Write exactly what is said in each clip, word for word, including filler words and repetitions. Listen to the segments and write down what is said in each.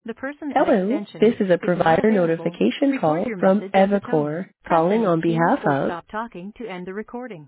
The person at Hello, this extension is a is not provider available. notification Record call your from message at the tone. Evacor, Press calling any on key behalf or of... stop talking to end the recording.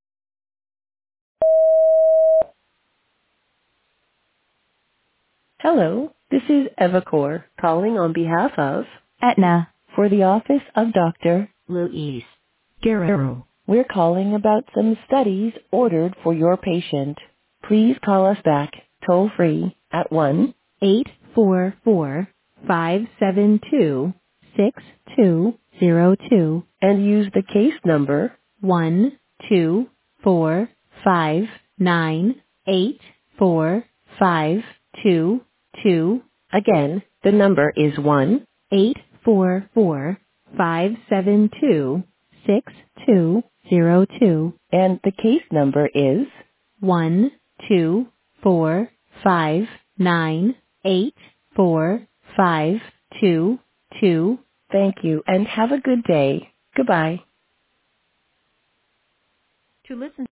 Hello, this is Evacor, calling on behalf of... Aetna, for the office of Doctor Luis Guerrero. We're calling about some studies ordered for your patient. Please call us back, toll free, at one eight four four, five seven two, six two zero two and use the case number one two four five nine eight four five two two. Again, the number is one eight four four five seven two six two zero two and the case number is one two four five nine eight four five two two. Thank you and have a good day. Goodbye. To listen